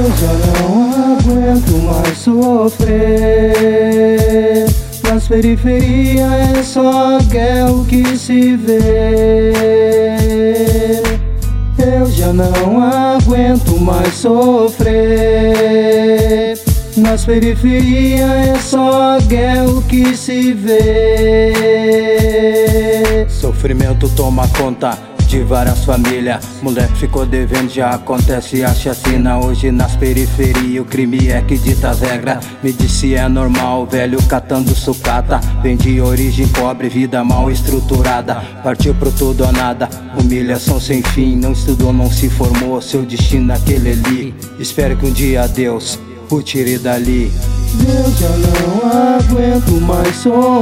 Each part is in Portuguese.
Eu já não aguento mais sofrer. Nas periferias é só guerra o que se vê. Eu já não aguento mais sofrer. Nas periferias é só guerra o que se vê. Sofrimento toma conta de várias famílias. Moleque ficou devendo, já acontece a chacina. Hoje nas periferias o crime é que dita as regras. Me disse é normal, velho catando sucata. Vem de origem pobre, vida mal estruturada. Partiu pro tudo ou nada, humilhação sem fim. Não estudou, não se formou, seu destino aquele ali. Espero que um dia Deus o tire dali. Eu já não aguento mais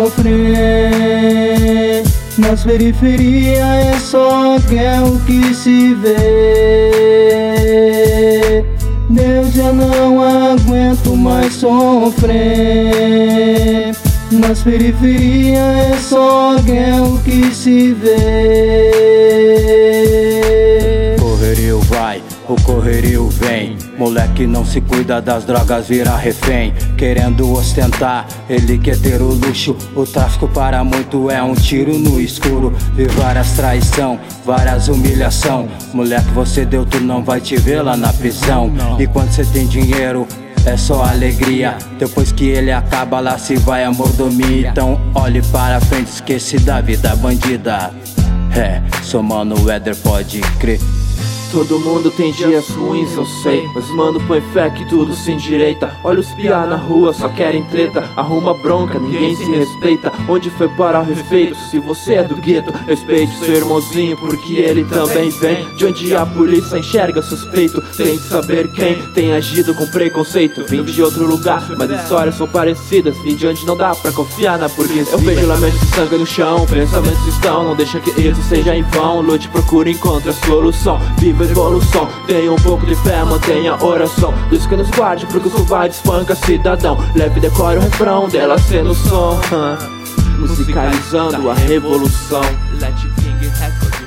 sofrer. Nas periferias é só guerra o que se vê. Eu já não aguento mais sofrer. Nas periferias é só guerra o que se vê. Correrio vai, o correrio vem. Moleque não se cuida das drogas, vira refém. Querendo ostentar, ele quer ter o luxo. O tráfico para muito é um tiro no escuro. Vi várias traição, várias humilhação. Moleque, você deu, tu não vai te ver lá na prisão. E quando você tem dinheiro, é só alegria. Depois que ele acaba, lá se vai a mordomia. Então olhe para frente, esquece da vida bandida. É, sou mano, o Éder pode crer. Todo mundo tem dias ruins, eu sei, mas mano, põe fé que tudo se endireita. Olha os piá na rua, só querem treta. Arruma bronca, ninguém se respeita. Onde foi parar o respeito? Se você é do gueto, respeite seu irmãozinho, porque ele também vem de onde a polícia enxerga suspeito. Tem que saber quem tem agido com preconceito. Vim de outro lugar, mas histórias são parecidas. Vim de onde não dá pra confiar na burguesia. Eu vejo lamentos de sangue no chão, pensamentos estão. Não deixa que isso seja em vão. Lute, procure, encontre a solução. Viva evolução, tenha um pouco de fé, mantenha oração. Deus que nos guarde, porque o covarde espanca cidadão. Leve e decore o refrão dela sendo som. Musicalizando a revolução. Let King Records.